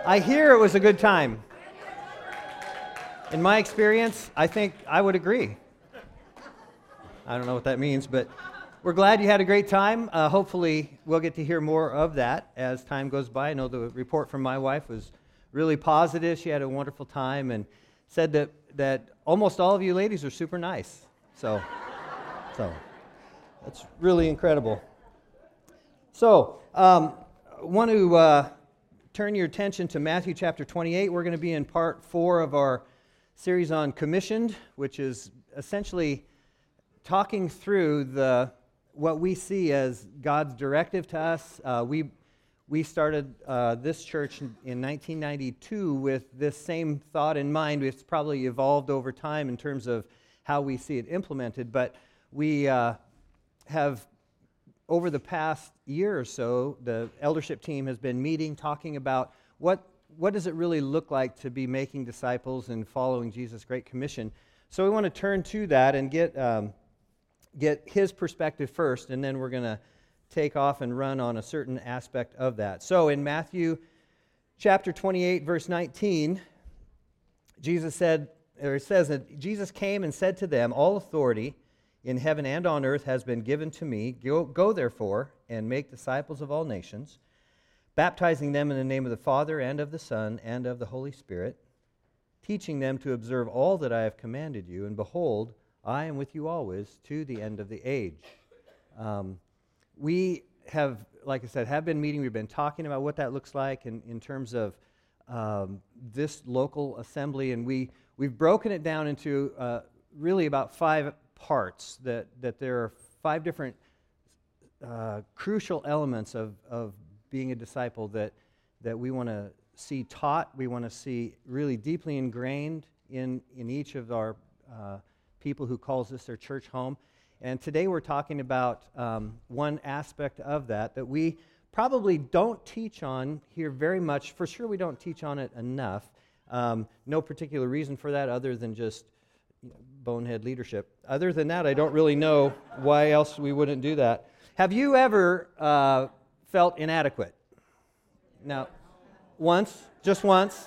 I hear it was a good time. In my experience, I think I would agree. I don't know what that means, but we're glad you had a great time. Hopefully, we'll get to hear more of that as time goes by. I know the report from my wife was really positive. She had a wonderful time and said that almost all of you ladies are super nice. So that's really incredible. So, want to turn your attention to Matthew chapter 28. We're going to be in part 4 of our series on commissioned, which is essentially talking through what we see as God's directive to us. We started this church in 1992 with this same thought in mind. It's probably evolved over time in terms of how we see it implemented, but we have, over the past year or so, the eldership team has been meeting, talking about what does it really look like to be making disciples and following Jesus' Great Commission. So we want to turn to that and get his perspective first, and then we're going to take off and run on a certain aspect of that. So in Matthew chapter 28, verse 19, it says that Jesus came and said to them, "All authority in heaven and on earth has been given to me. Go therefore and make disciples of all nations, baptizing them in the name of the Father and of the Son and of the Holy Spirit, teaching them to observe all that I have commanded you, and behold, I am with you always to the end of the age." We have, like I said, have been meeting. We've been talking about what that looks like in terms of this local assembly, and we've broken it down into really about 5 parts, that there are 5 different crucial elements of being a disciple that we want to see taught, we want to see really deeply ingrained in each of our people who calls this their church home. And today we're talking about one aspect of that we probably don't teach on here very much. For sure we don't teach on it enough. No particular reason for that other than just bonehead leadership. Other than that, I don't really know why else we wouldn't do that. Have you ever felt inadequate? Now, once? Just once?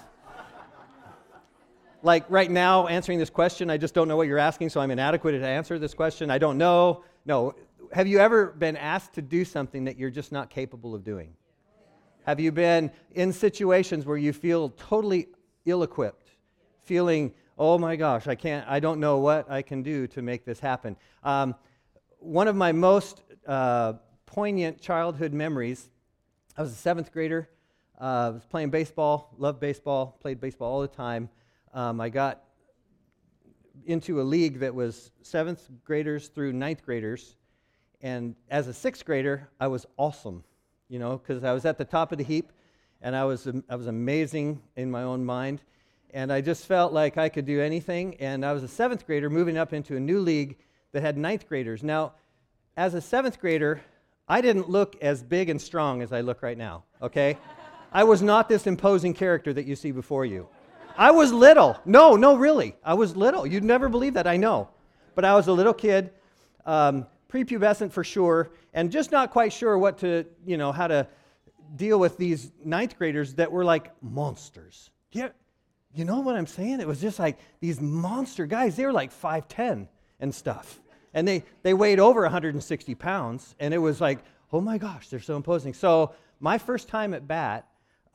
Like right now, answering this question, I just don't know what you're asking, so I'm inadequate to answer this question. I don't know. No. Have you ever been asked to do something that you're just not capable of doing? Have you been in situations where you feel totally ill-equipped, feeling, oh my gosh, I don't know what I can do to make this happen? One of my most poignant childhood memories, I was a 7th grader. I was playing baseball, loved baseball, played baseball all the time. I got into a league that was 7th graders through 9th graders, and as a 6th grader, I was awesome, because I was at the top of the heap, and I was amazing in my own mind, and I just felt like I could do anything, and I was a 7th grader moving up into a new league that had 9th graders. Now, as a 7th grader, I didn't look as big and strong as I look right now, okay? I was not this imposing character that you see before you. I was little. No, really. I was little. You'd never believe that, I know. But I was a little kid, prepubescent for sure, and just not quite sure how to deal with these 9th graders that were like monsters. Yeah, you know what I'm saying? It was just like these monster guys. They were like 5'10" and stuff. And they weighed over 160 pounds, and it was like, oh my gosh, they're so imposing. So my first time at bat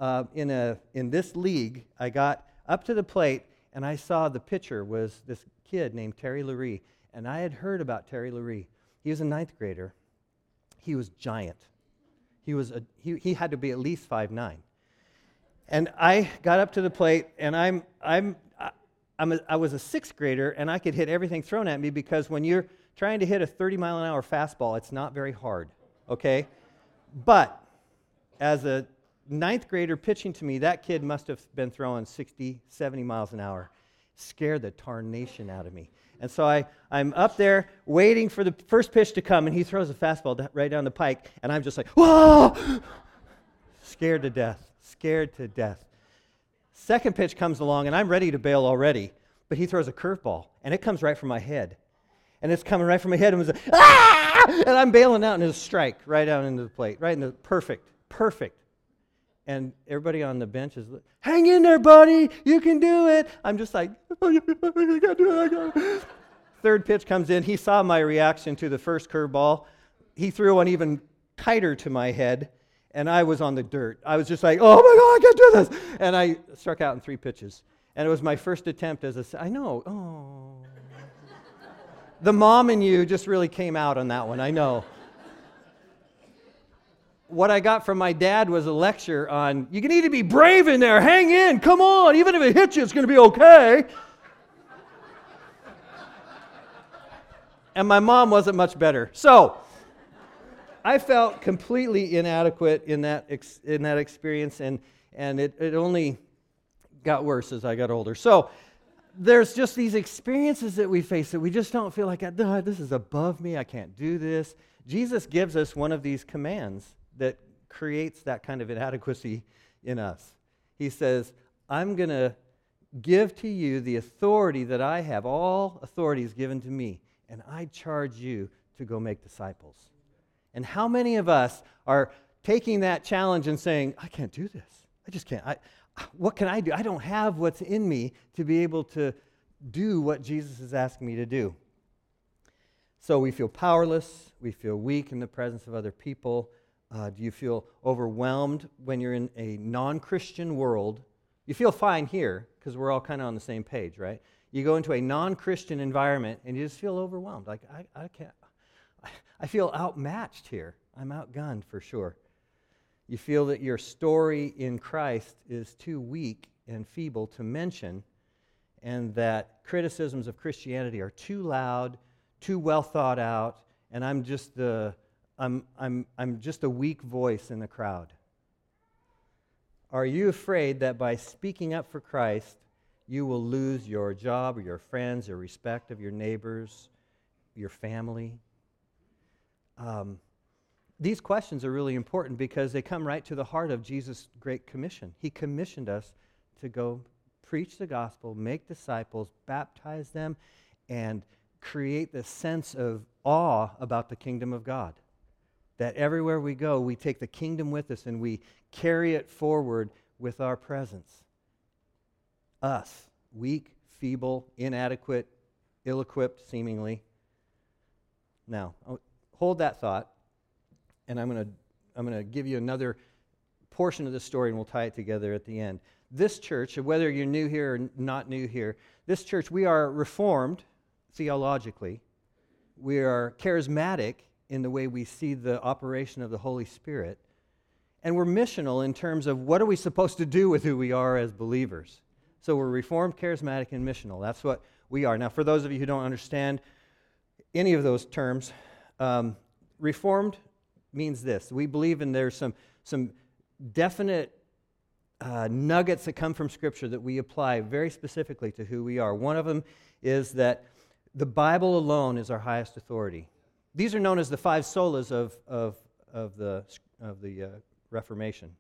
in this league, I got up to the plate, and I saw the pitcher was this kid named Terry Lurie, and I had heard about Terry Lurie. He was a 9th grader. He was giant. He had to be at least 5'9". And I got up to the plate, and I was a 6th grader, and I could hit everything thrown at me, because when you're trying to hit a 30-mile-an-hour fastball, it's not very hard, okay? But as a 9th grader pitching to me, that kid must have been throwing 60, 70 miles an hour. Scared the tarnation out of me. And so I'm up there waiting for the first pitch to come, and he throws a fastball right down the pike, and I'm just like, whoa! Scared to death. Second pitch comes along, and I'm ready to bail already, but he throws a curveball, and it comes right from my head. And it's coming right from my head, and it was like, ah! And I'm bailing out, and it's a strike right down into the plate, right in the perfect. And everybody on the bench is, hang in there, buddy. You can do it. I'm just like, I can't do it. Third pitch comes in. He saw my reaction to the first curveball. He threw one even tighter to my head, and I was on the dirt. I was just like, oh, my God, I can't do this. And I struck out in 3 pitches. And it was my first attempt I know. Oh. The mom in you just really came out on that one. I know. What I got from my dad was a lecture on, you need to be brave in there, hang in, come on, even if it hits you, it's going to be okay. And my mom wasn't much better. So, I felt completely inadequate in that experience, and it only got worse as I got older. So, there's just these experiences that we face that we just don't feel like, this is above me, I can't do this. Jesus gives us one of these commands that creates that kind of inadequacy in us. He says, I'm going to give to you the authority that I have. All authority is given to me, and I charge you to go make disciples. And how many of us are taking that challenge and saying, I can't do this. I just can't. What can I do? I don't have what's in me to be able to do what Jesus is asking me to do. So we feel powerless. We feel weak in the presence of other people. Do you feel overwhelmed when you're in a non-Christian world? You feel fine here because we're all kind of on the same page, right? You go into a non-Christian environment and you just feel overwhelmed. Like, I can't, I feel outmatched here. I'm outgunned for sure. You feel that your story in Christ is too weak and feeble to mention, and that criticisms of Christianity are too loud, too well thought out, and I'm just a weak voice in the crowd. Are you afraid that by speaking up for Christ, you will lose your job or your friends or respect of your neighbors, your family? These questions are really important because they come right to the heart of Jesus' Great Commission. He commissioned us to go preach the gospel, make disciples, baptize them, and create this sense of awe about the kingdom of God. That everywhere we go, we take the kingdom with us and we carry it forward with our presence. Us, weak, feeble, inadequate, ill-equipped, seemingly. Now, hold that thought, and I'm going to give you another portion of the story, and we'll tie it together at the end. This church, whether you're new here or not new here, this church, we are reformed theologically. We are charismatic in the way we see the operation of the Holy Spirit. And we're missional in terms of what are we supposed to do with who we are as believers. So we're reformed, charismatic, and missional. That's what we are. Now, for those of you who don't understand any of those terms, reformed means this. We believe in there's some definite nuggets that come from Scripture that we apply very specifically to who we are. One of them is that the Bible alone is our highest authority. These are known as the 5 solas of the Reformation.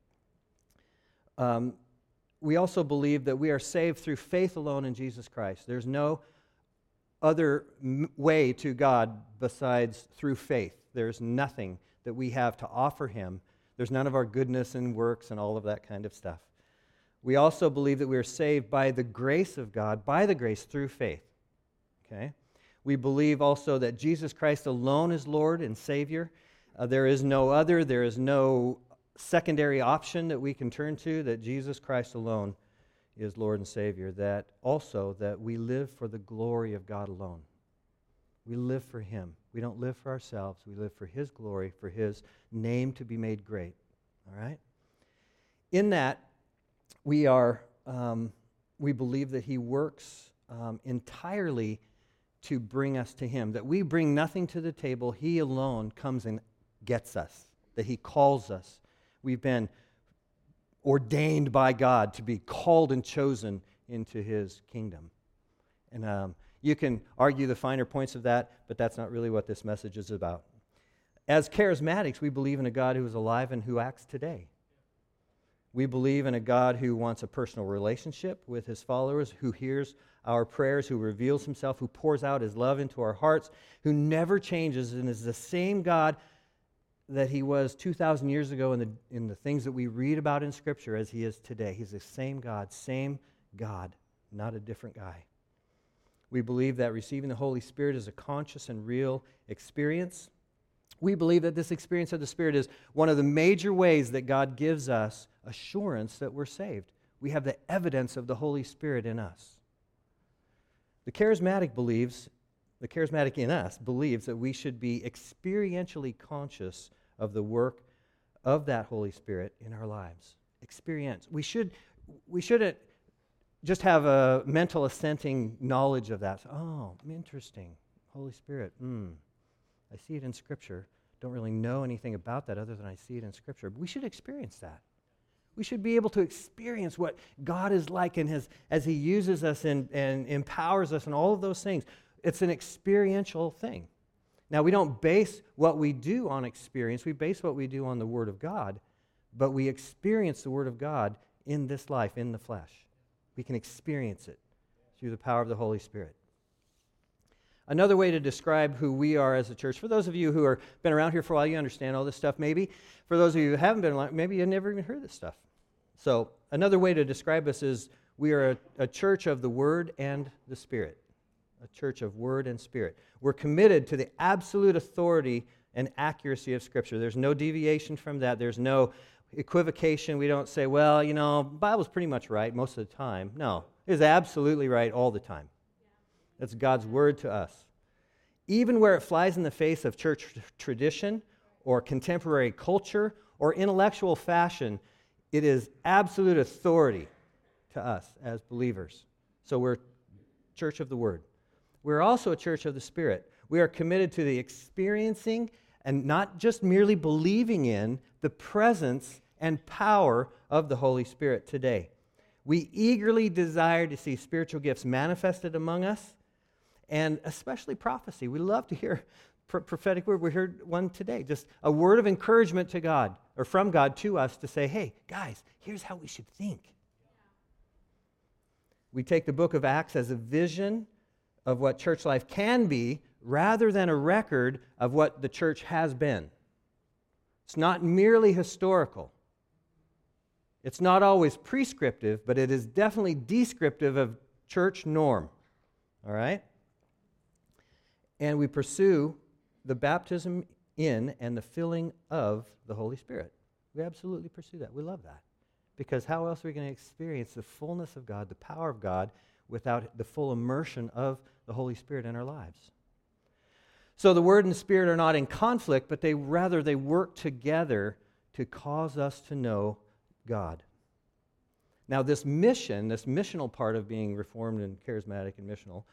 We also believe that we are saved through faith alone in Jesus Christ. There's no other way to God besides through faith. There's nothing that we have to offer Him. There's none of our goodness and works and all of that kind of stuff. We also believe that we are saved by the grace of God, by the grace through faith. Okay? We believe also that Jesus Christ alone is Lord and Savior. There is no other, there is no secondary option that we can turn to, that Jesus Christ alone is Lord and Savior. That also that we live for the glory of God alone. We live for Him. We don't live for ourselves. We live for His glory, for His name to be made great. All right? In that, we believe that He works entirely to bring us to Him, that we bring nothing to the table. He alone comes and gets us, that He calls us. We've been ordained by God to be called and chosen into His kingdom. And you can argue the finer points of that, but that's not really what this message is about. As charismatics, we believe in a God who is alive and who acts today. We believe in a God who wants a personal relationship with His followers, who hears our prayers, who reveals Himself, who pours out His love into our hearts, who never changes and is the same God that he was 2,000 years ago in the things that we read about in Scripture as he is today. He's the same God, not a different guy. We believe that receiving the Holy Spirit is a conscious and real experience. We believe that this experience of the Spirit is one of the major ways that God gives us assurance that we're saved. We have the evidence of the Holy Spirit in us. The charismatic in us believes that we should be experientially conscious of the work of that Holy Spirit in our lives. Experience. We shouldn't just have a mental assenting knowledge of that. Oh, interesting. Holy Spirit. I see it in Scripture. Don't really know anything about that other than I see it in Scripture. But we should experience that. We should be able to experience what God is like as He uses us and empowers us and all of those things. It's an experiential thing. Now, we don't base what we do on experience. We base what we do on the Word of God, but we experience the Word of God in this life, in the flesh. We can experience it through the power of the Holy Spirit. Another way to describe who we are as a church, for those of you who have been around here for a while, you understand all this stuff maybe. For those of you who haven't been around, maybe you've never even heard this stuff. So another way to describe us is we are a church of the Word and the Spirit. A church of Word and Spirit. We're committed to the absolute authority and accuracy of Scripture. There's no deviation from that. There's no equivocation. We don't say, well, the Bible's pretty much right most of the time. No, it is absolutely right all the time. That's God's Word to us. Even where it flies in the face of church tradition or contemporary culture or intellectual fashion, it is absolute authority to us as believers. So we're church of the Word. We're also a church of the Spirit. We are committed to the experiencing and not just merely believing in the presence and power of the Holy Spirit today. We eagerly desire to see spiritual gifts manifested among us, and especially prophecy. We love to hear prophetic word. We heard one today, just a word of encouragement to God, or from God to us to say, hey, guys, here's how we should think. We take the book of Acts as a vision of what church life can be rather than a record of what the church has been. It's not merely historical. It's not always prescriptive, but it is definitely descriptive of church norm. All right? And we pursue the baptism in and the filling of the Holy Spirit. We absolutely pursue that. We love that. Because how else are we going to experience the fullness of God, the power of God, without the full immersion of the Holy Spirit in our lives? So the Word and the Spirit are not in conflict, but they work together to cause us to know God. Now this missional part of being Reformed and charismatic and missional,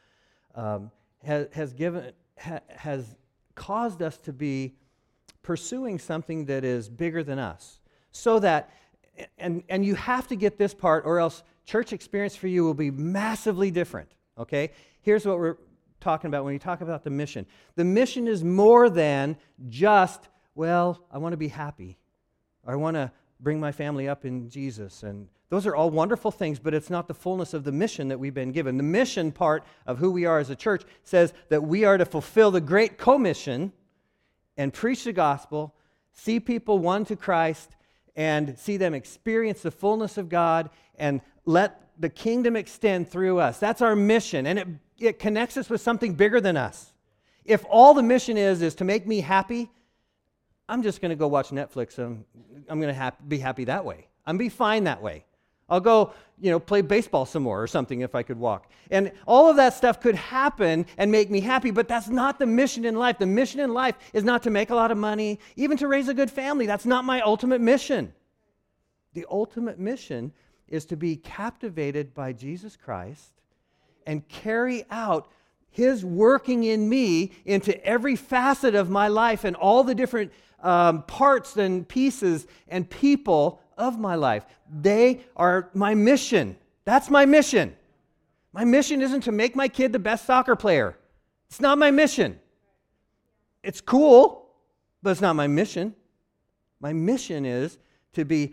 has caused us to be pursuing something that is bigger than us. So that, and you have to get this part, or else church experience for you will be massively different, okay? Here's what we're talking about when you talk about the mission. The mission is more than just, well, I want to be happy, or I want to bring my family up in Jesus, and those are all wonderful things, but it's not the fullness of the mission that we've been given. The mission part of who we are as a church says that we are to fulfill the great commission and preach the gospel, see people won to Christ, and see them experience the fullness of God, and let the kingdom extend through us. That's our mission, and it connects us with something bigger than us. If all the mission is to make me happy, I'm just going to go watch Netflix, and I'm going to be happy that way. I'm going to be fine that way. I'll go, play baseball some more or something if I could walk. And all of that stuff could happen and make me happy, but that's not the mission in life. The mission in life is not to make a lot of money, even to raise a good family. That's not my ultimate mission. The ultimate mission is to be captivated by Jesus Christ and carry out His working in me into every facet of my life and all the different parts and pieces and people of my life. They are my mission. That's my mission. My mission isn't to make my kid the best soccer player. It's not my mission. It's cool, but it's not my mission. My mission is to be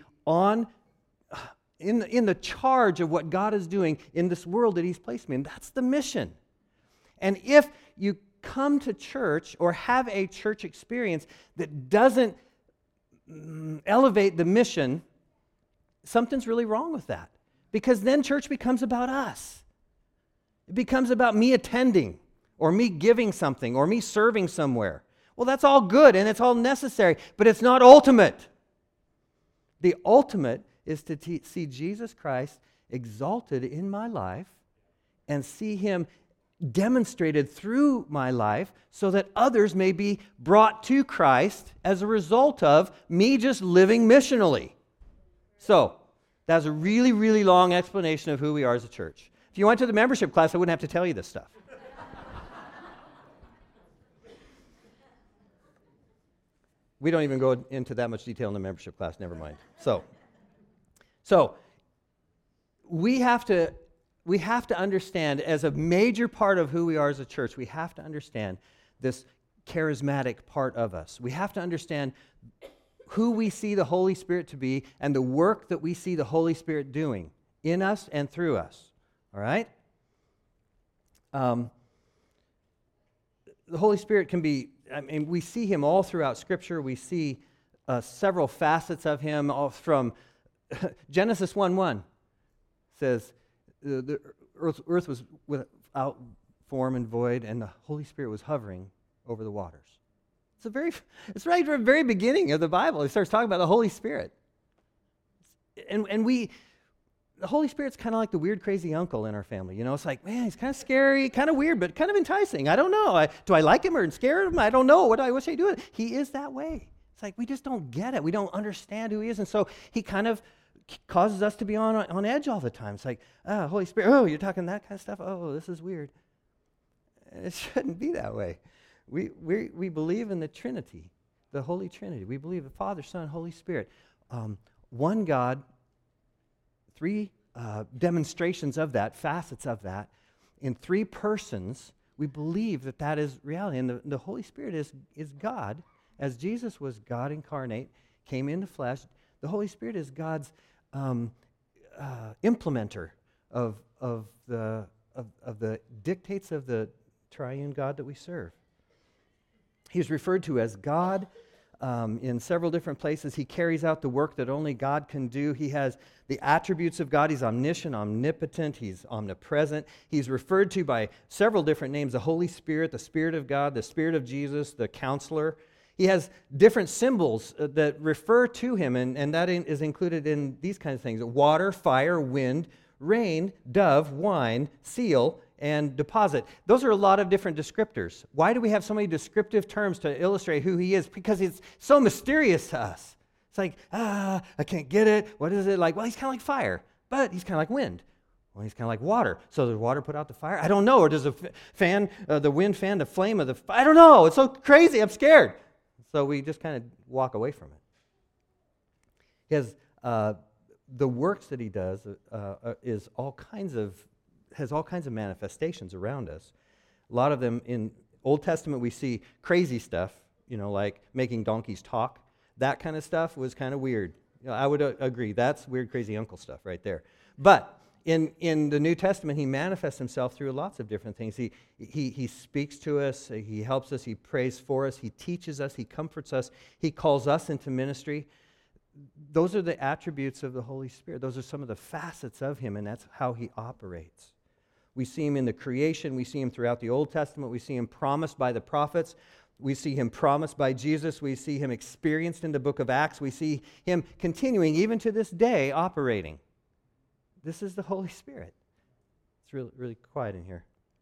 in the charge of what God is doing in this world that He's placed me in. That's the mission. And if you come to church or have a church experience that doesn't elevate the mission, something's really wrong with that. Because then church becomes about us. It becomes about me attending, or me giving something, or me serving somewhere. Well, that's all good and it's all necessary, but it's not ultimate. The ultimate is to see Jesus Christ exalted in my life and see him demonstrated through my life so that others may be brought to Christ as a result of me just living missionally. So, that's a really, really long explanation of who we are as a church. If you went to the membership class, I wouldn't have to tell you this stuff. We don't even go into that much detail in the membership class, never mind. So we have to understand, as a major part of who we are as a church, we have to understand this charismatic part of us. We have to understand who we see the Holy Spirit to be and the work that we see the Holy Spirit doing in us and through us. All right? The Holy Spirit can be, we see him all throughout Scripture. We see several facets of him, all from Genesis 1:1 says, the earth was without form and void, and the Holy Spirit was hovering over the waters. It's right from the very beginning of the Bible. It starts talking about the Holy Spirit. And the Holy Spirit's kind of like the weird, crazy uncle in our family. It's like, man, he's kind of scary, kind of weird, but kind of enticing. I don't know. Do I like him or scare him? I don't know. What should I do? He is that way. It's like we just don't get it. We don't understand who he is. And so he kind of causes us to be on edge all the time. It's like, Holy Spirit, you're talking that kind of stuff? Oh, this is weird. It shouldn't be that way. We believe in the Trinity, the Holy Trinity. We believe the Father, Son, Holy Spirit. One God, three demonstrations of that, facets of that, in three persons. We believe that is reality. And the Holy Spirit is God. As Jesus was God incarnate, came into flesh, the Holy Spirit is God's implementer of the dictates of the triune God that we serve. He's referred to as God in several different places. He carries out the work that only God can do. He has the attributes of God. He's omniscient, omnipotent. He's omnipresent. He's referred to by several different names: the Holy Spirit, the Spirit of God, the Spirit of Jesus, the Counselor. He has different symbols that refer to him, and that is included in these kinds of things: water, fire, wind, rain, dove, wine, seal, and deposit. Those are a lot of different descriptors. Why do we have so many descriptive terms to illustrate who he is? Because it's so mysterious to us. It's like, I can't get it. What is it like? Well, he's kind of like fire, but he's kind of like wind. Well, he's kind of like water. So does water put out the fire? I don't know. Or does the wind fan the flame of the fire? I don't know. It's so crazy. I'm scared. So we just kind of walk away from it. He has the works that he does has all kinds of manifestations around us. A lot of them in Old Testament we see crazy stuff, like making donkeys talk. That kind of stuff was kind of weird. I would agree. That's weird, crazy uncle stuff right there. But in the New Testament, he manifests himself through lots of different things. He speaks to us. He helps us. He prays for us. He teaches us. He comforts us. He calls us into ministry. Those are the attributes of the Holy Spirit. Those are some of the facets of him, and that's how he operates. We see him in the creation. We see him throughout the Old Testament. We see him promised by the prophets. We see him promised by Jesus. We see him experienced in the book of Acts. We see him continuing even to this day operating. This is the Holy Spirit. It's really, really quiet in here.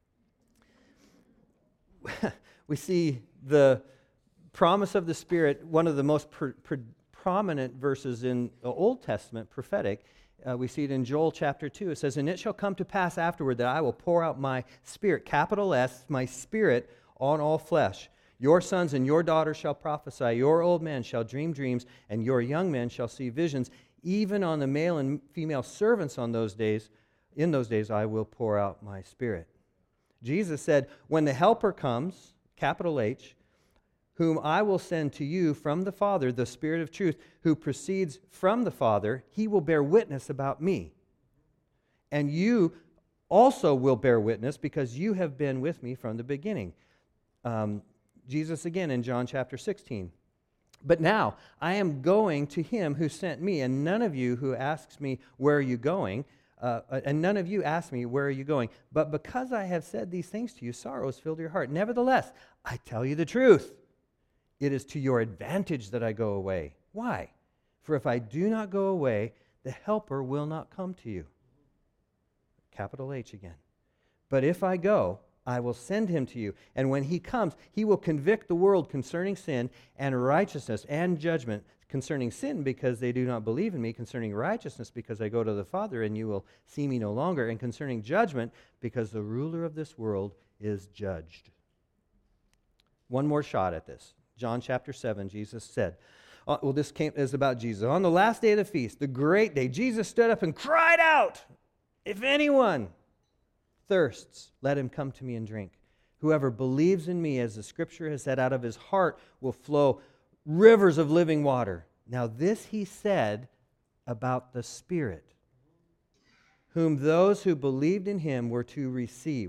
We see the promise of the Spirit, one of the most prominent verses in the Old Testament, prophetic. We see it in Joel chapter 2. It says, "And it shall come to pass afterward that I will pour out my Spirit," capital S, my Spirit, "on all flesh. Your sons and your daughters shall prophesy. Your old men shall dream dreams, and your young men shall see visions. Even on the male and female servants in those days I will pour out my Spirit." Jesus said, "When the Helper comes," capital H, "whom I will send to you from the Father, the Spirit of truth, who proceeds from the Father, he will bear witness about me. And you also will bear witness because you have been with me from the beginning." Jesus again in John chapter 16. But now I am going to him who sent me, and none of you who asks me, where are you going? And none of you ask me, where are you going? But because I have said these things to you, sorrow has filled your heart. Nevertheless, I tell you the truth. It is to your advantage that I go away. Why? For if I do not go away, the Helper will not come to you. Capital H again. But if I go, I will send him to you. And when he comes, he will convict the world concerning sin and righteousness and judgment. Concerning sin, because they do not believe in me. Concerning righteousness, because I go to the Father and you will see me no longer. And concerning judgment, because the ruler of this world is judged. One more shot at this. John chapter 7, Jesus said, this is about Jesus. On the last day of the feast, the great day, Jesus stood up and cried out, if anyone thirsts, let him come to me and drink. Whoever believes in me, as the Scripture has said, out of his heart will flow rivers of living water. Now this he said about the Spirit, whom those who believed in him were to receive.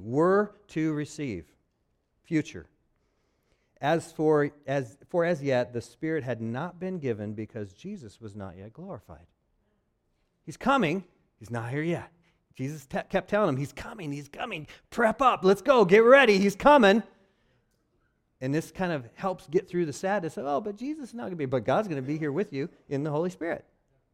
Future. As yet, the Spirit had not been given because Jesus was not yet glorified. He's coming. He's not here yet. Jesus kept telling him, he's coming. Prep up. Let's go. Get ready. He's coming. And this kind of helps get through the sadness of, but Jesus is not going to be, but God's going to be here with you in the Holy Spirit.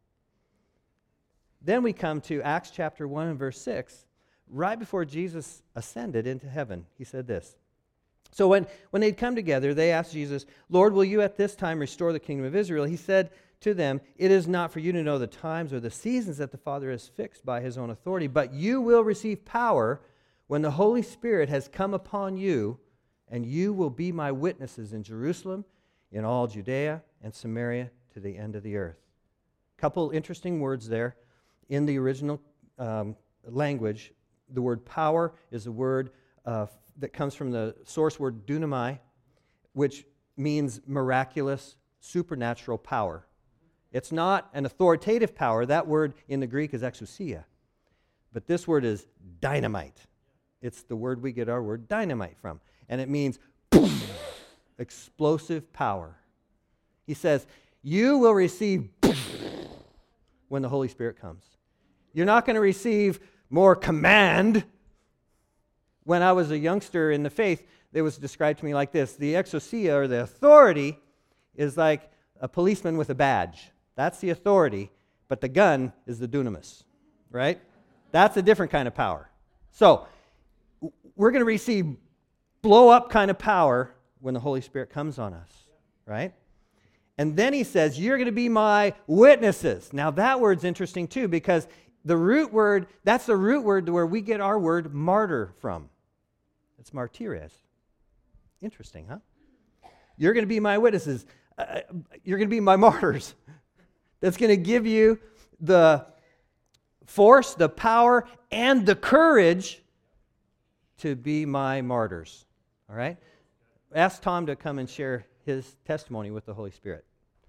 Then we come to Acts chapter 1 and verse 6. Right before Jesus ascended into heaven, he said this. So when they'd come together, they asked Jesus, Lord, will you at this time restore the kingdom of Israel? He said to them, it is not for you to know the times or the seasons that the Father has fixed by his own authority, but you will receive power when the Holy Spirit has come upon you, and you will be my witnesses in Jerusalem, in all Judea and Samaria, to the end of the earth. Couple interesting words there. In the original language, the word power is a word that comes from the source word dunamai, which means miraculous, supernatural power. It's not an authoritative power. That word in the Greek is exousia. But this word is dynamite. It's the word we get our word dynamite from. And it means explosive power. He says, you will receive when the Holy Spirit comes. You're not going to receive more command. When I was a youngster in the faith, it was described to me like this. The exousia, or the authority, is like a policeman with a badge. That's the authority, but the gun is the dunamis, right? That's a different kind of power. So, we're going to receive blow-up kind of power when the Holy Spirit comes on us, right? And then he says, you're going to be my witnesses. Now, that word's interesting, too, because the root word, that's the root word where we get our word martyr from. It's martyres. Interesting, huh? You're going to be my witnesses. You're going to be my martyrs. That's going to give you the force, the power, and the courage to be my martyrs. All right? Ask Tom to come and share his testimony with the Holy Spirit.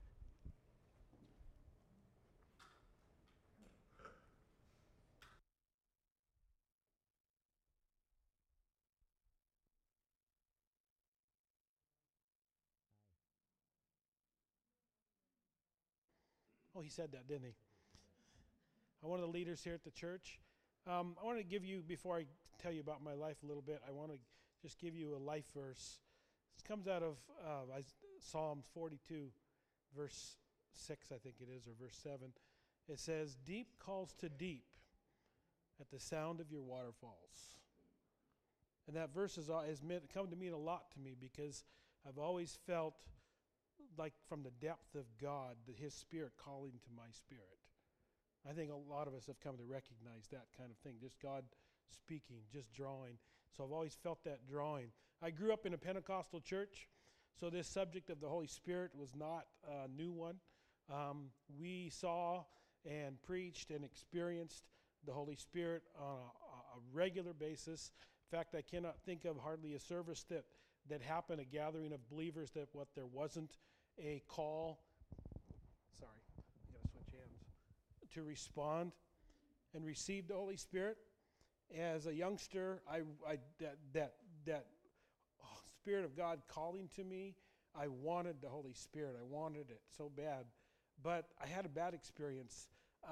Oh, he said that, didn't he? I'm one of the leaders here at the church. I want to give you, before I tell you about my life a little bit, I want to just give you a life verse. This comes out of Psalms 42, verse 6, I think it is, or verse 7. It says, deep calls to deep at the sound of your waterfalls. And that verse has come to mean a lot to me because I've always felt like from the depth of God, that his Spirit calling to my spirit. I think a lot of us have come to recognize that kind of thing, just God speaking, just drawing. So I've always felt that drawing. I grew up in a Pentecostal church, so this subject of the Holy Spirit was not a new one. We saw and preached and experienced the Holy Spirit on a regular basis. In fact, I cannot think of hardly a service that happened, a gathering of believers, that there wasn't a call, I gotta switch hands, to respond and receive the Holy Spirit. As a youngster, that Spirit of God calling to me, I wanted the Holy Spirit. I wanted it so bad. But I had a bad experience.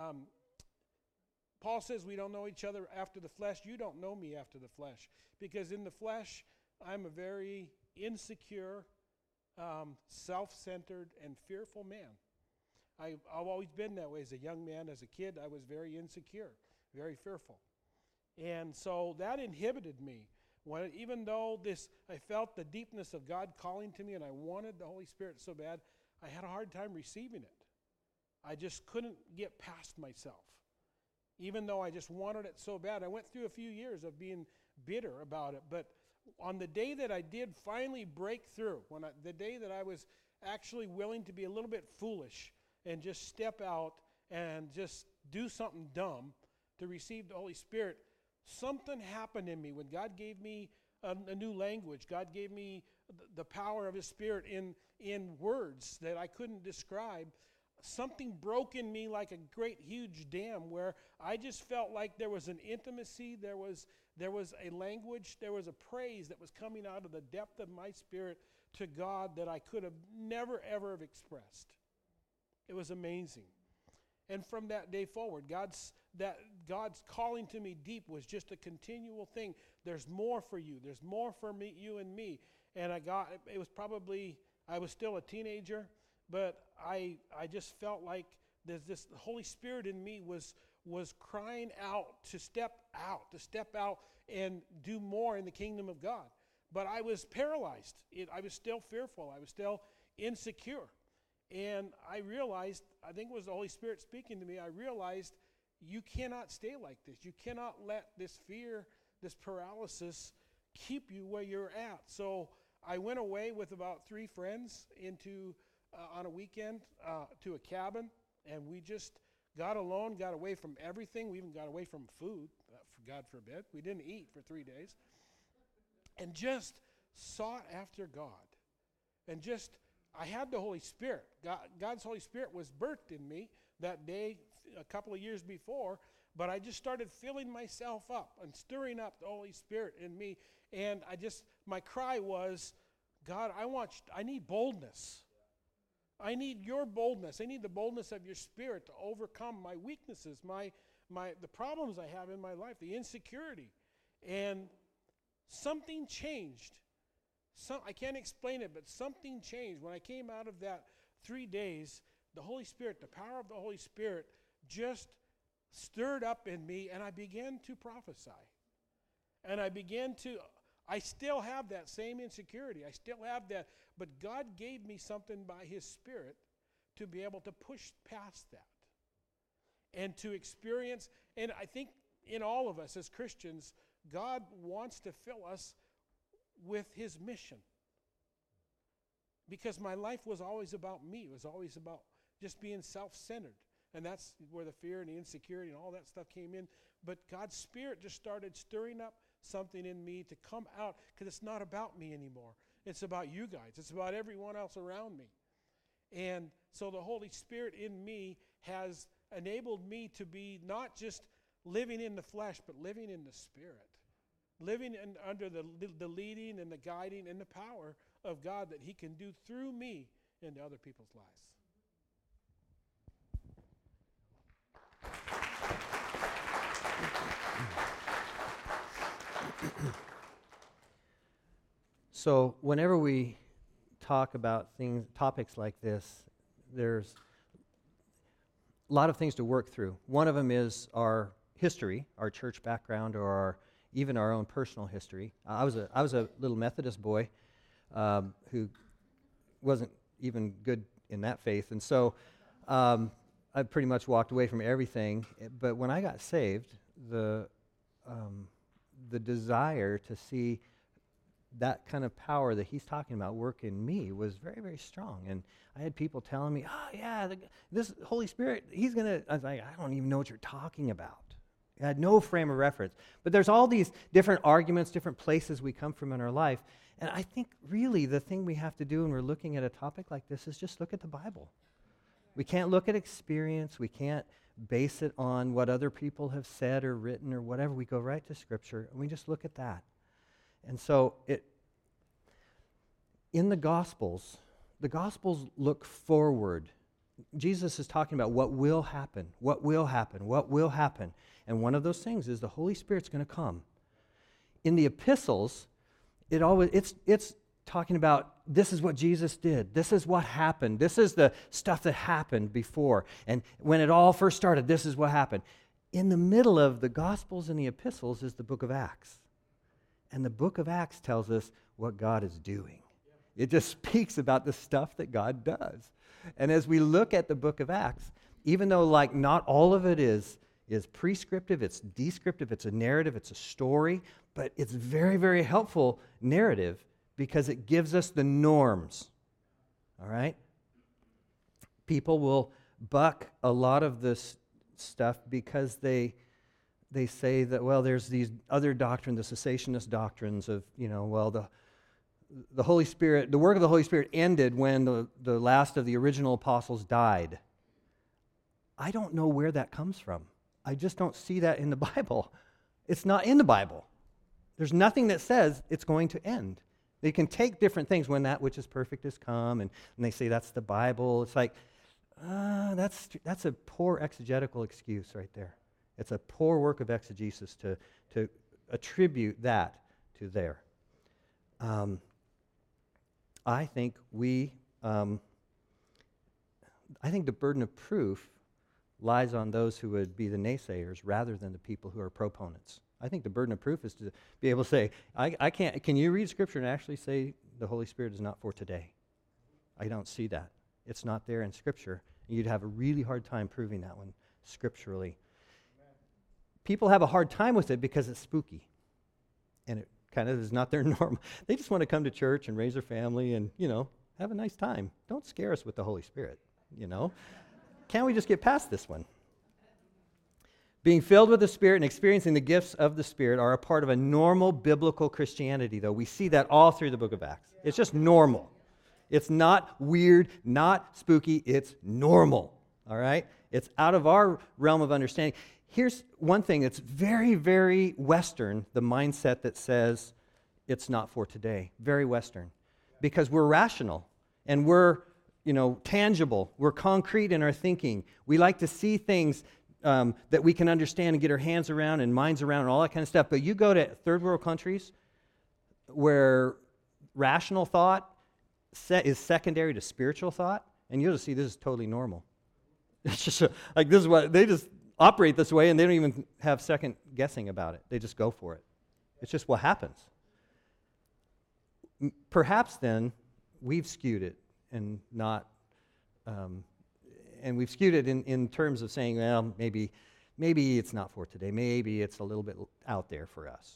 Paul says we don't know each other after the flesh. You don't know me after the flesh. Because in the flesh, I'm a very insecure, self-centered, and fearful man. I've always been that way as a young man. As a kid, I was very insecure, very fearful. And so that inhibited me. Even though I felt the deepness of God calling to me and I wanted the Holy Spirit so bad, I had a hard time receiving it. I just couldn't get past myself. Even though I just wanted it so bad, I went through a few years of being bitter about it. But on the day that I did finally break through, the day that I was actually willing to be a little bit foolish and just step out and just do something dumb to receive the Holy Spirit, something happened in me when God gave me a new language. God gave me the power of His Spirit in words that I couldn't describe. Something broke in me like a great huge dam where I just felt like there was an intimacy, there was a language, there was a praise that was coming out of the depth of my spirit to God that I could have never ever have expressed. It was amazing. And from that day forward, God's calling to me deep was just a continual thing. There's more for you. There's more for me, you and me. And I was still a teenager, but I just felt like the Holy Spirit in me was crying out to step out and do more in the kingdom of God. But I was paralyzed. I was still fearful. I was still insecure. And I realized, I think it was the Holy Spirit speaking to me, I realized you cannot stay like this. You cannot let this fear, this paralysis keep you where you're at. So I went away with about 3 friends on a weekend to a cabin, and we just got alone, got away from everything. We even got away from food, God forbid. We didn't eat for 3 days. And just sought after God. And I had the Holy Spirit. God's Holy Spirit was birthed in me that day a couple of years before, but I just started filling myself up and stirring up the Holy Spirit in me. And my cry was, God, I need boldness. I need your boldness. I need the boldness of your Spirit to overcome my weaknesses, the problems I have in my life, the insecurity. And something changed. I can't explain it, but something changed. When I came out of that 3 days, the Holy Spirit, the power of the Holy Spirit just stirred up in me, and I began to prophesy. And I still have that same insecurity. I still have that, but God gave me something by His Spirit to be able to push past that and to experience. And I think in all of us as Christians, God wants to fill us with His mission. Because my life was always about me. It was always about just being self-centered. And that's where the fear and the insecurity and all that stuff came in. But God's Spirit just started stirring up something in me to come out, because it's not about me anymore. It's about you guys. It's about everyone else around me. And so the Holy Spirit in me has enabled me to be not just living in the flesh, but living in the Spirit. Living under the leading and the guiding and the power of God that He can do through me into other people's lives. So whenever we talk about topics like this, there's a lot of things to work through. One of them is our history, our church background, or even our own personal history. I was a little Methodist boy who wasn't even good in that faith, and so I pretty much walked away from everything. But when I got saved, the desire to see that kind of power that he's talking about work in me was very, very strong. And I had people telling me, oh yeah, this Holy Spirit, He's going to, I was like, I don't even know what you're talking about. I had no frame of reference. But there's all these different arguments, different places we come from in our life. And I think really the thing we have to do when we're looking at a topic like this is just look at the Bible. We can't look at experience. We can't base it on what other people have said or written or whatever. We go right to Scripture and we just look at that. And so in the Gospels, the Gospels look forward. Jesus is talking about what will happen, what will happen, what will happen. And one of those things is the Holy Spirit's going to come. In the epistles, it's talking about this is what Jesus did. This is what happened. This is the stuff that happened before. And when it all first started, this is what happened. In the middle of the Gospels and the epistles is the book of Acts. And the book of Acts tells us what God is doing. It just speaks about the stuff that God does. And as we look at the book of Acts, even though like not all of it is prescriptive, it's descriptive, it's a narrative, it's a story, but it's very, very helpful narrative because it gives us the norms. All right? People will buck a lot of this stuff because they say that, well, there's these other doctrines, the cessationist doctrines of, the Holy Spirit, the work of the Holy Spirit ended when the last of the original apostles died. I don't know where that comes from. I just don't see that in the Bible. It's not in the Bible. There's nothing that says it's going to end. They can take different things when that which is perfect has come, and they say that's the Bible. It's like, that's a poor exegetical excuse right there. It's a poor work of exegesis to attribute that to there. I think the burden of proof lies on those who would be the naysayers rather than the people who are proponents. I think the burden of proof is to be able to say, I can't, can you read Scripture and actually say the Holy Spirit is not for today? I don't see that. It's not there in Scripture. You'd have a really hard time proving that one scripturally. People have a hard time with it because it's spooky. And it kind of is not their norm. They just want to come to church and raise their family and, have a nice time. Don't scare us with the Holy Spirit, Can't we just get past this one? Being filled with the Spirit and experiencing the gifts of the Spirit are a part of a normal biblical Christianity, though. We see that all through the book of Acts. It's just normal. It's not weird, not spooky. It's normal, all right? It's out of our realm of understanding. Here's one thing that's very, very Western, the mindset that says it's not for today. Very Western. Because we're rational and we're, tangible. We're concrete in our thinking. We like to see things that we can understand and get our hands around and minds around and all that kind of stuff. But you go to third world countries where rational thought is secondary to spiritual thought, and you'll just see this is totally normal. It's just this is what they just operate this way, and they don't even have second guessing about it. They just go for it. It's just what happens. Perhaps then we've skewed it and not, and we've skewed it in terms of saying, well, maybe it's not for today. Maybe it's a little bit out there for us.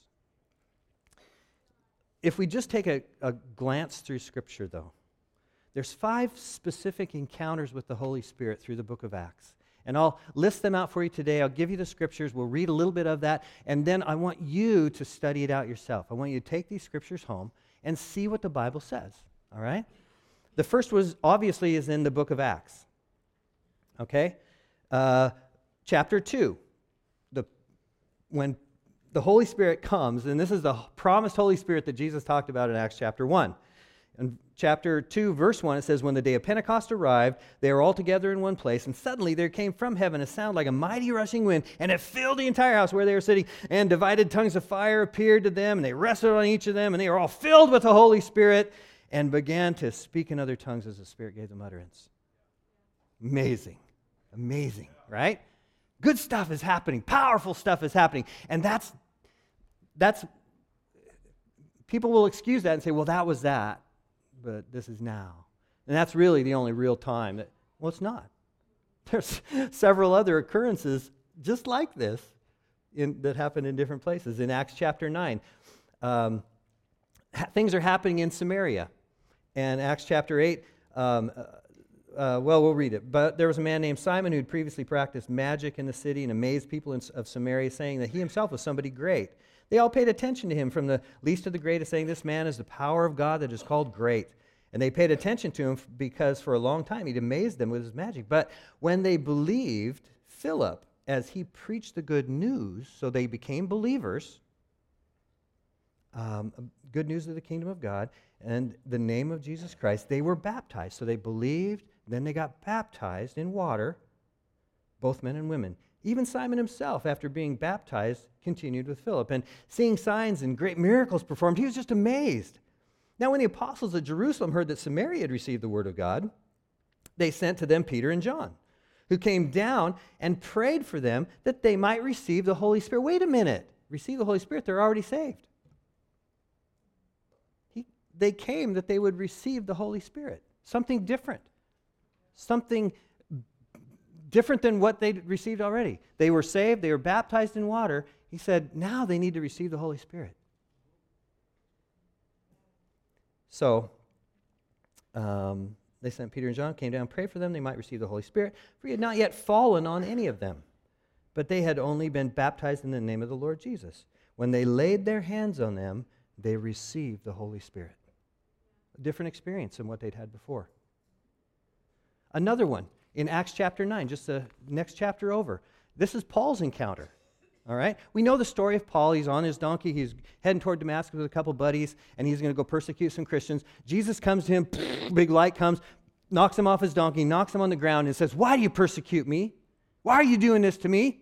If we just take a glance through Scripture, though, there's 5 specific encounters with the Holy Spirit through the book of Acts. And I'll list them out for you today. I'll give you the Scriptures. We'll read a little bit of that. And then I want you to study it out yourself. I want you to take these Scriptures home and see what the Bible says. All right? The first is in the book of Acts. Okay? Chapter 2. When the Holy Spirit comes, and this is the promised Holy Spirit that Jesus talked about in Acts chapter 1. In chapter 2, verse 1, it says, when the day of Pentecost arrived, they were all together in one place, and suddenly there came from heaven a sound like a mighty rushing wind, and it filled the entire house where they were sitting, and divided tongues of fire appeared to them, and they rested on each of them, and they were all filled with the Holy Spirit, and began to speak in other tongues as the Spirit gave them utterance. Amazing. Amazing, right? Good stuff is happening. Powerful stuff is happening. And that's people will excuse that and say, well, that was that, but this is now. And that's really the only real time that, well, it's not. There's several other occurrences just like this that happen in different places. In Acts chapter 9, things are happening in Samaria. And Acts chapter 8, we'll read it. But there was a man named Simon who had previously practiced magic in the city and amazed people of Samaria, saying that he himself was somebody great. They all paid attention to him, from the least to the greatest, saying, this man is the power of God that is called great. And they paid attention to him because for a long time he'd amazed them with his magic. But when they believed Philip as he preached the good news, so they became believers, good news of the kingdom of God, and the name of Jesus Christ, they were baptized. So they believed, then they got baptized in water, both men and women. Even Simon himself, after being baptized, continued with Philip. And seeing signs and great miracles performed, he was just amazed. Now, when the apostles at Jerusalem heard that Samaria had received the word of God, they sent to them Peter and John, who came down and prayed for them that they might receive the Holy Spirit. Wait a minute. Receive the Holy Spirit? They're already saved. They came that they would receive the Holy Spirit. Something different. Something different than what they'd received already. They were saved. They were baptized in water. He said, now they need to receive the Holy Spirit. So, they sent Peter and John, came down, prayed for them. They might receive the Holy Spirit, for he had not yet fallen on any of them. But they had only been baptized in the name of the Lord Jesus. When they laid their hands on them, they received the Holy Spirit. A different experience than what they'd had before. Another one in Acts chapter 9, just the next chapter over. This is Paul's encounter. All right? We know the story of Paul. He's on his donkey. He's heading toward Damascus with a couple buddies, and he's going to go persecute some Christians. Jesus comes to him, big light comes, knocks him off his donkey, knocks him on the ground, and says, "Why do you persecute me? Why are you doing this to me?"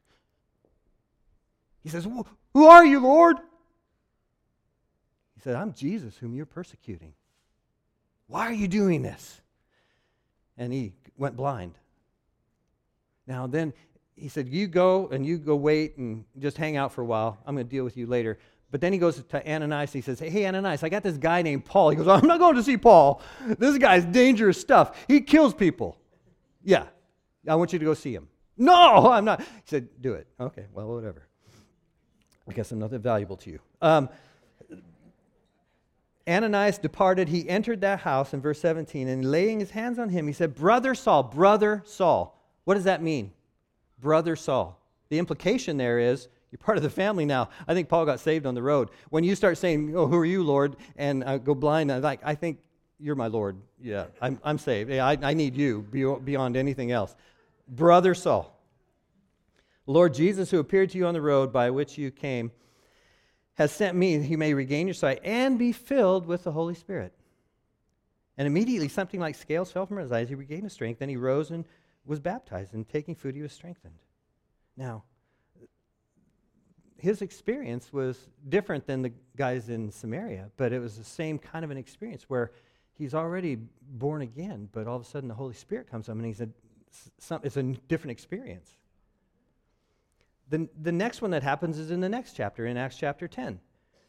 He says, "Who are you, Lord?" He said, "I'm Jesus whom you're persecuting. Why are you doing this?" And he went blind. Now then, he said, you go wait and just hang out for a while. I'm going to deal with you later. But then he goes to Ananias. He says, "Hey, Ananias, I got this guy named Paul." He goes, "I'm not going to see Paul. This guy's dangerous stuff. He kills people." "Yeah, I want you to go see him." "No, I'm not." He said, "Do it." "Okay, well, whatever. I guess I'm nothing valuable to you." Ananias departed. He entered that house in verse 17, and laying his hands on him, he said, Brother Saul. What does that mean? Brother Saul. The implication there is, you're part of the family now. I think Paul got saved on the road. When you start saying, "Oh, who are you, Lord?" and go blind, I think you're my Lord. Yeah, I'm saved. Yeah, I need you beyond anything else. Brother Saul. Lord Jesus, who appeared to you on the road by which you came, has sent me, he may regain your sight and be filled with the Holy Spirit. And immediately something like scales fell from his eyes. He regained his strength. Then he rose and was baptized. And taking food, he was strengthened. Now, his experience was different than the guys in Samaria, but it was the same kind of an experience where he's already born again, but all of a sudden the Holy Spirit comes on him, and it's a different experience. The next one that happens is in the next chapter, in Acts chapter 10.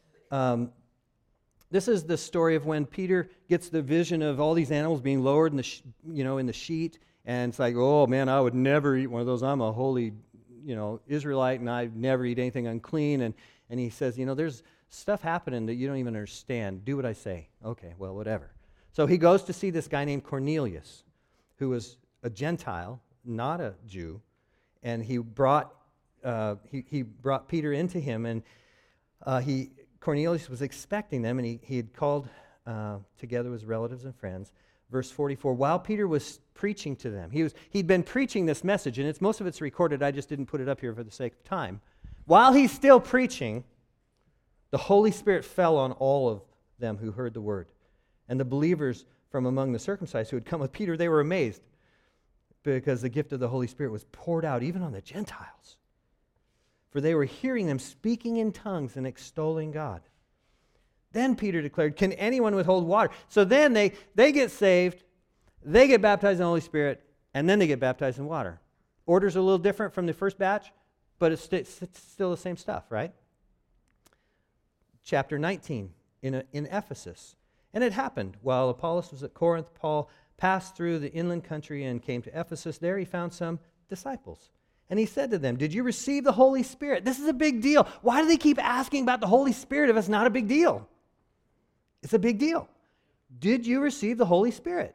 This is the story of when Peter gets the vision of all these animals being lowered in the sheet, and it's like, "Oh man, I would never eat one of those. I'm a holy, Israelite, and I never eat anything unclean." And he says, "There's stuff happening that you don't even understand. Do what I say." "Okay, well, whatever." So he goes to see this guy named Cornelius, who was a Gentile, not a Jew, and he brought Peter into him, and Cornelius was expecting them, and he had called together his relatives and friends. Verse 44, while Peter was preaching to them, he'd been preaching this message, and most of it's recorded. I just didn't put it up here for the sake of time. While he's still preaching, the Holy Spirit fell on all of them who heard the word. And the believers from among the circumcised who had come with Peter, they were amazed because the gift of the Holy Spirit was poured out even on the Gentiles. For they were hearing them speaking in tongues and extolling God. Then Peter declared, "Can anyone withhold water?" So then they get saved, they get baptized in the Holy Spirit, and then they get baptized in water. Order's a little different from the first batch, but it's still the same stuff, right? Chapter 19 in Ephesus. And it happened while Apollos was at Corinth, Paul passed through the inland country and came to Ephesus. There he found some disciples. And he said to them, "Did you receive the Holy Spirit?" This is a big deal. Why do they keep asking about the Holy Spirit if it's not a big deal? It's a big deal. Did you receive the Holy Spirit?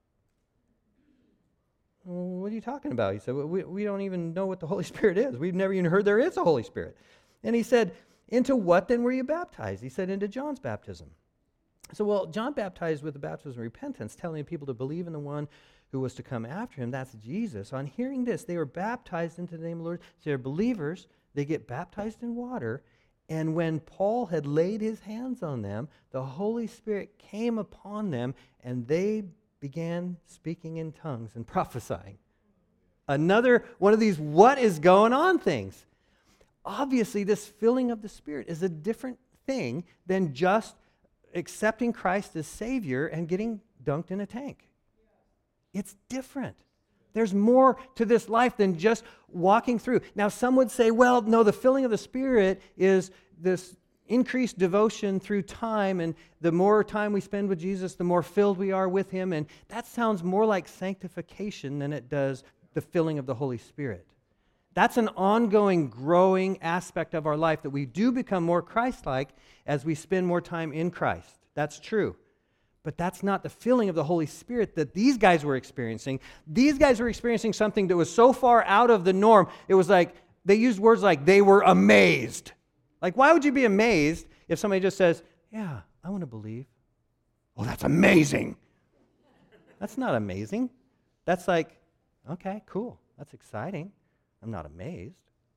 "Well, what are you talking about?" He said, "Well, we don't even know what the Holy Spirit is. We've never even heard there is a Holy Spirit." And he said, "Into what then were you baptized?" He said, "Into John's baptism." So, well, John baptized with the baptism of repentance, telling people to believe in the one who was to come after him. That's Jesus. On hearing this, they were baptized into the name of the Lord. So they're believers. They get baptized in water. And when Paul had laid his hands on them, the Holy Spirit came upon them, and they began speaking in tongues and prophesying. Another one of these what is going on things. Obviously, this filling of the Spirit is a different thing than just accepting Christ as Savior and getting dunked in a tank. It's different. There's more to this life than just walking through. Now, some would say, well, no, the filling of the Spirit is this increased devotion through time, and the more time we spend with Jesus, the more filled we are with Him, and that sounds more like sanctification than it does the filling of the Holy Spirit. That's an ongoing, growing aspect of our life, that we do become more Christ-like as we spend more time in Christ. That's true. But that's not the filling of the Holy Spirit that these guys were experiencing. These guys were experiencing something that was so far out of the norm. It was like, they used words like they were amazed. Like, why would you be amazed if somebody just says, yeah, I want to believe? Oh, that's amazing. That's not amazing. That's like, okay, cool. That's exciting. I'm not amazed.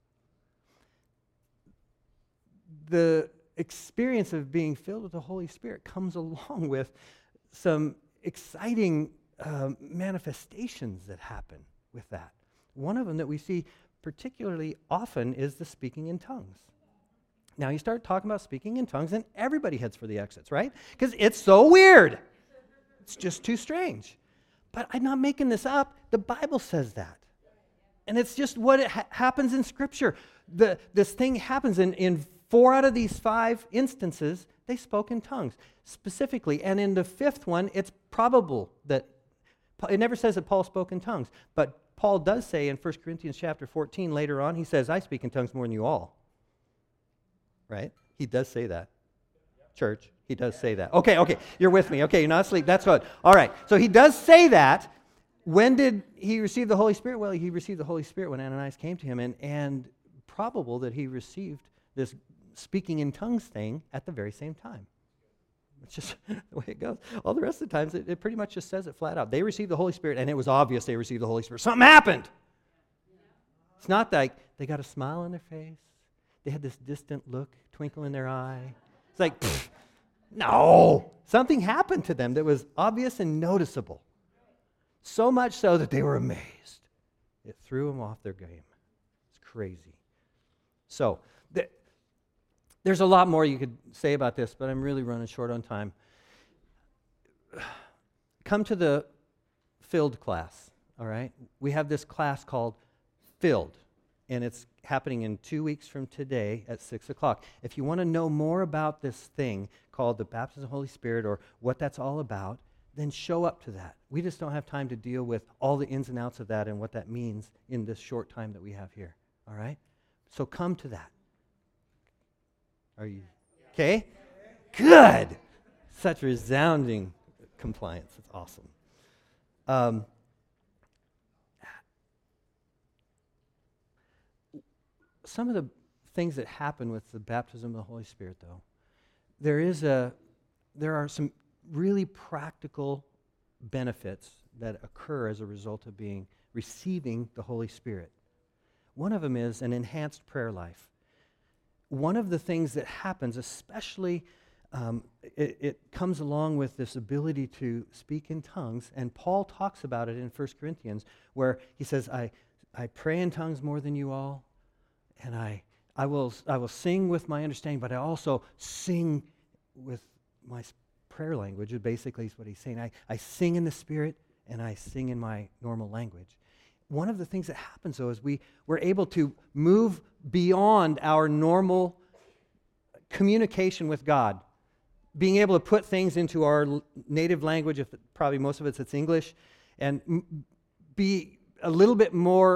The experience of being filled with the Holy Spirit comes along with some exciting manifestations that happen with that. One of them that we see particularly often is the speaking in tongues. Now, you start talking about speaking in tongues, and everybody heads for the exits, right? Because it's so weird. It's just too strange. But I'm not making this up. The Bible says that. And it's just what happens in Scripture. This thing happens in 4 out of these 5 instances, they spoke in tongues specifically. And in the 5th one, it's probable that, it never says that Paul spoke in tongues, but Paul does say in 1 Corinthians chapter 14 later on, he says, I speak in tongues more than you all. Right? He does say that. Church, he does say that. Okay, you're with me. Okay, you're not asleep. That's good. All right, so he does say that. When did he receive the Holy Spirit? Well, he received the Holy Spirit when Ananias came to him, and probable that he received this speaking in tongues thing at the very same time. It's just the way it goes. All the rest of the times, it pretty much just says it flat out. They received the Holy Spirit, and it was obvious they received the Holy Spirit. Something happened. It's not like they got a smile on their face. They had this distant look, twinkle in their eye. It's like, no. Something happened to them that was obvious and noticeable. So much so that they were amazed. It threw them off their game. It's crazy. So, there's a lot more you could say about this, but I'm really running short on time. Come to the Filled class, all right? We have this class called Filled, and it's happening in 2 weeks from today at 6 o'clock. If you want to know more about this thing called the baptism of the Holy Spirit or what that's all about, then show up to that. We just don't have time to deal with all the ins and outs of that and what that means in this short time that we have here, all right? So come to that. Are you okay? Good. Such resounding compliance. It's awesome. Some of the things that happen with the baptism of the Holy Spirit, though, there are some really practical benefits that occur as a result of receiving the Holy Spirit. One of them is an enhanced prayer life. One of the things that happens, especially it comes along with this ability to speak in tongues, and Paul talks about it in 1 Corinthians, where he says, I pray in tongues more than you all, and I will sing with my understanding, but I also sing with my prayer language, basically is what he's saying. I sing in the Spirit, and I sing in my normal language. One of the things that happens, though, is we're able to move beyond our normal communication with God, being able to put things into our native language, if probably most of it's English, and be a little bit more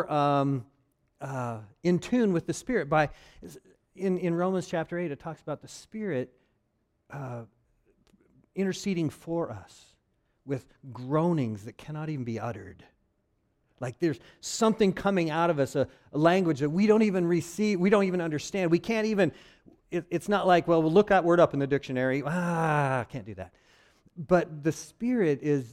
in tune with the Spirit. In Romans chapter 8, it talks about the Spirit interceding for us with groanings that cannot even be uttered. Like there's something coming out of us, a language that we don't even receive, we don't even understand. We can't even, it's not like, well, we'll look that word up in the dictionary. Can't do that. But the Spirit is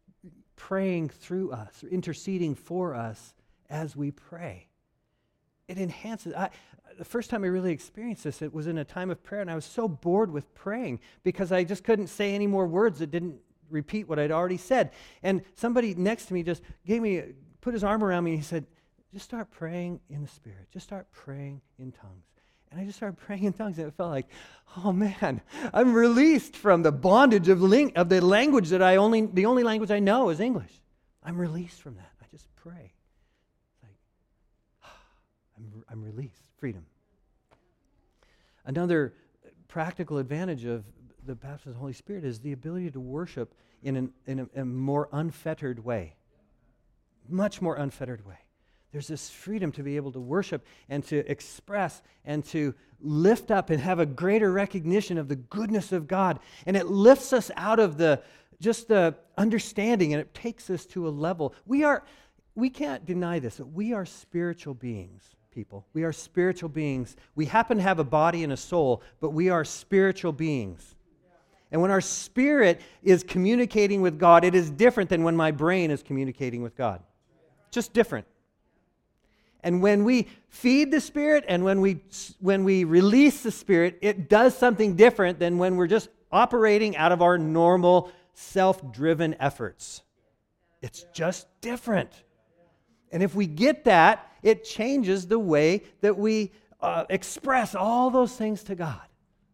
praying through us, interceding for us as we pray. it enhances. The first time I really experienced this, it was in a time of prayer, and I was so bored with praying because I just couldn't say any more words that didn't repeat what I'd already said. And somebody next to me just put his arm around me, and he said, just start praying in the Spirit. Just start praying in tongues. And I just started praying in tongues, and it felt like, oh man, I'm released from the bondage of the language that the only language I know is English. I'm released from that. I just pray. It's like, I'm released, freedom. Another practical advantage of the baptism of the Holy Spirit is the ability to worship in a more unfettered way, much more unfettered way. There's this freedom to be able to worship and to express and to lift up and have a greater recognition of the goodness of God. And it lifts us out of just the understanding, and it takes us to a level. We can't deny this, that we are spiritual beings, people. We are spiritual beings. We happen to have a body and a soul, but we are spiritual beings. And when our spirit is communicating with God, it is different than when my brain is communicating with God. Just different. And when we feed the Spirit and when we release the Spirit, it does something different than when we're just operating out of our normal self-driven efforts. It's just different. And if we get that, it changes the way that we express all those things to God.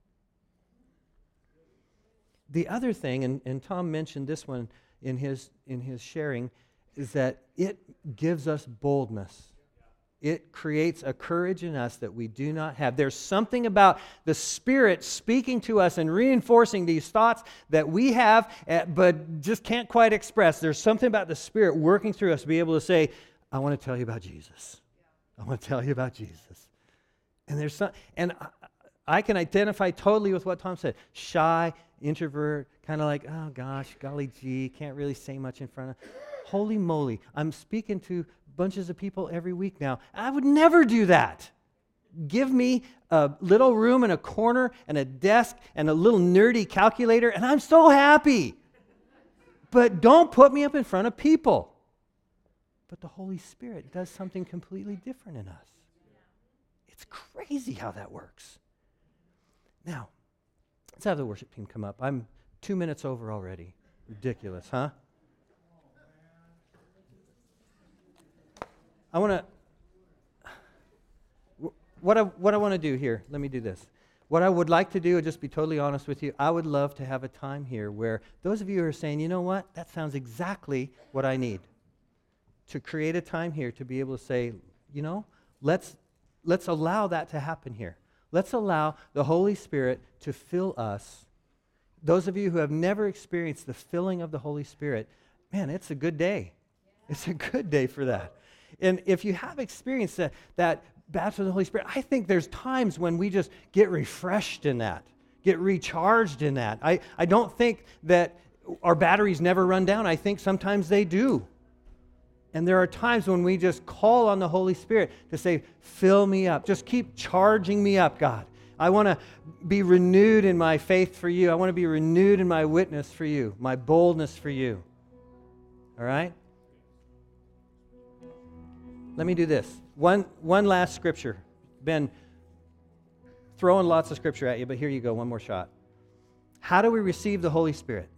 The other thing, and Tom mentioned this one in his sharing, is that it gives us boldness. It creates a courage in us that we do not have. There's something about the Spirit speaking to us and reinforcing these thoughts that we have, but just can't quite express. There's something about the Spirit working through us to be able to say, I want to tell you about Jesus. I want to tell you about Jesus. And I can identify totally with what Tom said. Shy, introvert, kind of like, oh gosh, golly gee, can't really say much in front of. Holy moly, I'm speaking to bunches of people every week now. I would never do that. Give me a little room in a corner and a desk and a little nerdy calculator, and I'm so happy. But don't put me up in front of people. But the Holy Spirit does something completely different in us. It's crazy how that works. Now, let's have the worship team come up. I'm 2 minutes over already. Ridiculous, huh? I want to, what I want to do here, let me do this. What I would like to do, just be totally honest with you, I would love to have a time here where those of you who are saying, you know what, that sounds exactly what I need. To create a time here to be able to say, you know, let's allow that to happen here. Let's allow the Holy Spirit to fill us. Those of you who have never experienced the filling of the Holy Spirit, man, it's a good day. It's a good day for that. And if you have experienced that baptism of the Holy Spirit, I think there's times when we just get refreshed in that, get recharged in that. I don't think that our batteries never run down. I think sometimes they do. And there are times when we just call on the Holy Spirit to say, fill me up. Just keep charging me up, God. I want to be renewed in my faith for you. I want to be renewed in my witness for you, my boldness for you. All right? Let me do this. One last scripture. Been throwing lots of scripture at you, but here you go, one more shot. How do we receive the Holy Spirit?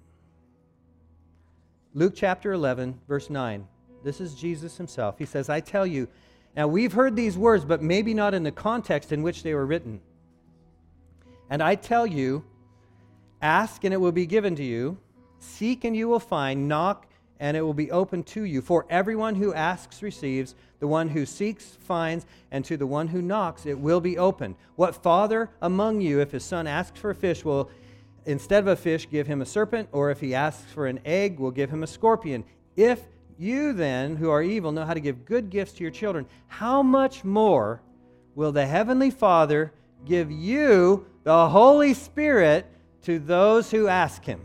Luke chapter 11, verse 9. This is Jesus himself. He says, I tell you, now we've heard these words, but maybe not in the context in which they were written. And I tell you, ask and it will be given to you. Seek and you will find. Knock and it will be opened to you. For everyone who asks receives, the one who seeks finds, and to the one who knocks it will be opened. What father among you, if his son asks for a fish, will instead of a fish give him a serpent? Or if he asks for an egg, will give him a scorpion? If you then, who are evil, know how to give good gifts to your children, how much more will the Heavenly Father give you the Holy Spirit to those who ask Him?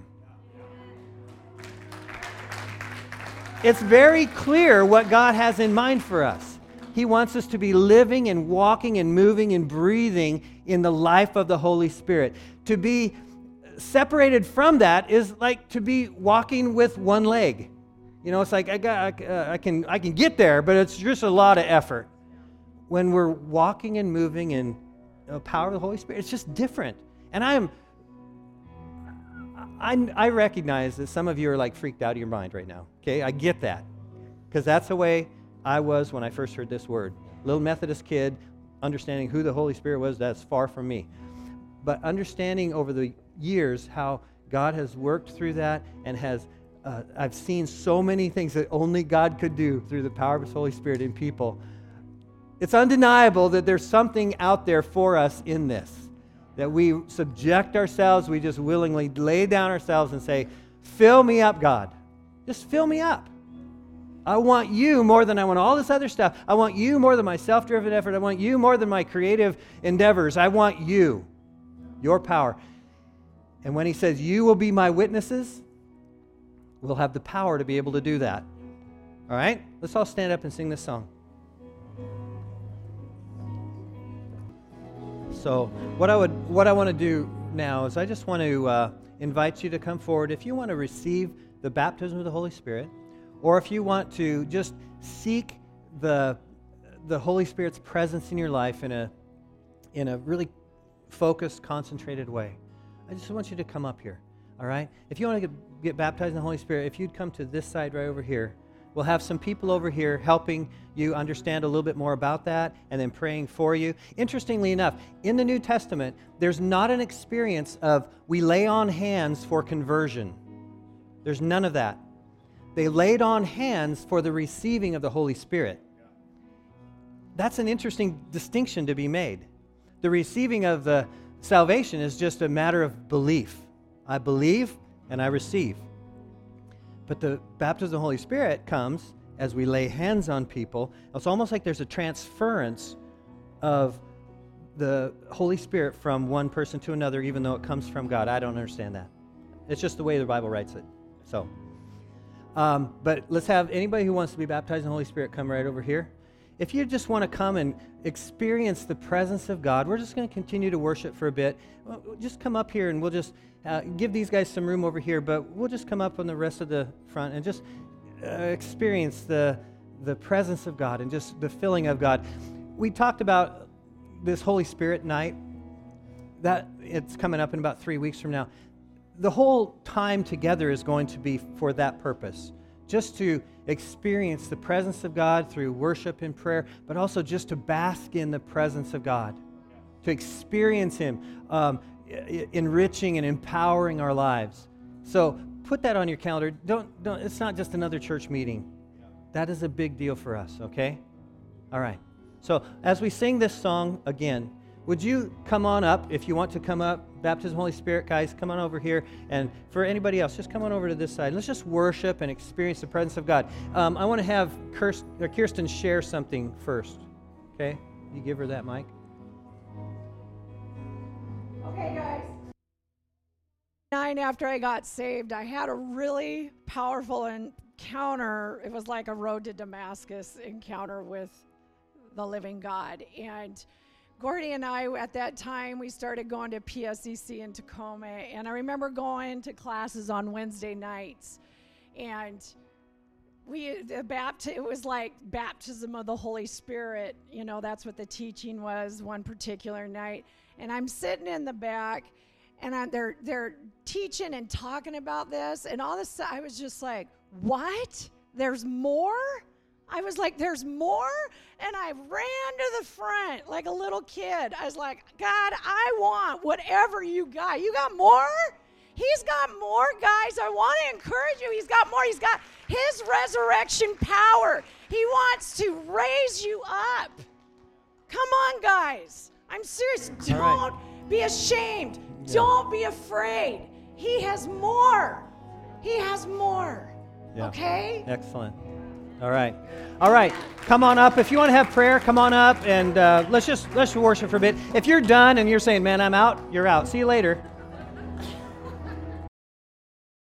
It's very clear what God has in mind for us. He wants us to be living and walking and moving and breathing in the life of the Holy Spirit. To be separated from that is like to be walking with one leg. You know, it's like I can get there, but it's just a lot of effort. when we're walking and moving in the power of the Holy Spirit, it's just different. And I recognize that some of you are like freaked out of your mind right now. Okay, I get that, because that's the way I was when I first heard this word. Little Methodist kid, understanding who the Holy Spirit was, that's far from me. But understanding over the years how God has worked through that and has, I've seen so many things that only God could do through the power of His Holy Spirit in people. It's undeniable that there's something out there for us in this, that we subject ourselves, we just willingly lay down ourselves and say, fill me up, God. Just fill me up. I want you more than I want all this other stuff. I want you more than my self-driven effort. I want you more than my creative endeavors. I want you, your power. And when He says, you will be my witnesses, we'll have the power to be able to do that. All right? Let's all stand up and sing this song. So what I want to do now is I just want to invite you to come forward. If you want to receive the baptism of the Holy Spirit, or if you want to just seek the Holy Spirit's presence in your life in a really focused, concentrated way, I just want you to come up here, all right? If you want to get baptized in the Holy Spirit, if you'd come to this side right over here, we'll have some people over here helping you understand a little bit more about that and then praying for you. Interestingly enough, in the New Testament, there's not an experience of we lay on hands for conversion. There's none of that. They laid on hands for the receiving of the Holy Spirit. That's an interesting distinction to be made. The receiving of the salvation is just a matter of belief. I believe and I receive. But the baptism of the Holy Spirit comes as we lay hands on people. It's almost like there's a transference of the Holy Spirit from one person to another, even though it comes from God. I don't understand that. It's just the way the Bible writes it. So, but let's have anybody who wants to be baptized in the Holy Spirit come right over here. If you just want to come and experience the presence of God, we're just going to continue to worship for a bit. Just come up here and we'll just give these guys some room over here, but we'll just come up on the rest of the front and just experience the presence of God and just the filling of God. We talked about this Holy Spirit night. That it's coming up in about 3 weeks from now. The whole time together is going to be for that purpose. Just to experience the presence of God through worship and prayer, but also just to bask in the presence of God, to experience Him enriching and empowering our lives. So put that on your calendar. Don't. It's not just another church meeting. That is a big deal for us, okay? All right. So as we sing this song again, would you come on up if you want to come up? Baptism, Holy Spirit, guys, come on over here. And for anybody else, just come on over to this side. Let's just worship and experience the presence of God. I want to have Kirsten share something first. Okay? You give her that mic. Okay, guys. 9 after I got saved, I had a really powerful encounter. It was like a road to Damascus encounter with the living God. And Gordy and I, at that time, we started going to PSEC in Tacoma, and I remember going to classes on Wednesday nights, and it was like baptism of the Holy Spirit. You know, that's what the teaching was one particular night. And I'm sitting in the back, and they're teaching and talking about this, and all of a sudden I was just like, what? There's more? I was like, there's more? And I ran to the front like a little kid. I was like, God, I want whatever you got. You got more? He's got more, guys. I want to encourage you. He's got more. He's got His resurrection power. He wants to raise you up. Come on, guys. I'm serious. Don't be ashamed. Yeah. Don't be afraid. He has more. He has more. Yeah. Okay? Excellent. All right. All right. Come on up. If you want to have prayer, come on up and let's worship for a bit. If you're done and you're saying, man, I'm out, you're out. See you later.